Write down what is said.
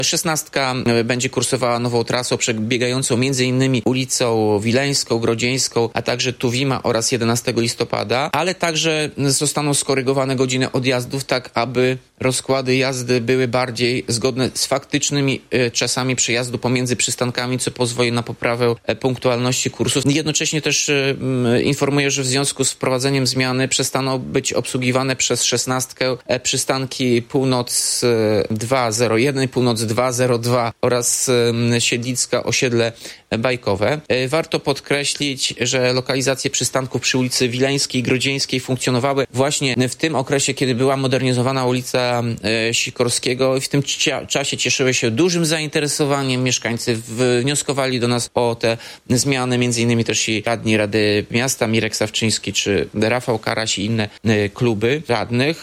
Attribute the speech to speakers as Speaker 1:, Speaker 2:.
Speaker 1: Szesnastka będzie kursowała nową trasą przebiegającą m.in. ulicą Wileńską, Grodzieńską, a także Tuwima oraz 11 listopada, ale także zostaną skorygowane godziny odjazdów, tak aby rozkłady jazdy były bardziej zgodne z faktycznymi czasami przejazdu pomiędzy przystankami, co pozwoli na poprawę punktualności kursów. Jednocześnie też informuję, że w związku z wprowadzeniem zmiany przestaną być obsługiwane przez szesnastkę przystanki Północ 201, Północ 202 oraz Siedlicka osiedle bajkowe. Warto podkreślić, że lokalizacje przystanków przy ulicy Wileńskiej i Grodzieńskiej funkcjonowały właśnie w tym okresie, kiedy była modernizowana ulica Sikorskiego i w tym czasie cieszyły się dużym zainteresowaniem. Mieszkańcy wnioskowali do nas o te zmiany, między innymi też i radni Rady Miasta, Mirek Sawczyński czy Rafał Karaś i inne kluby radnych.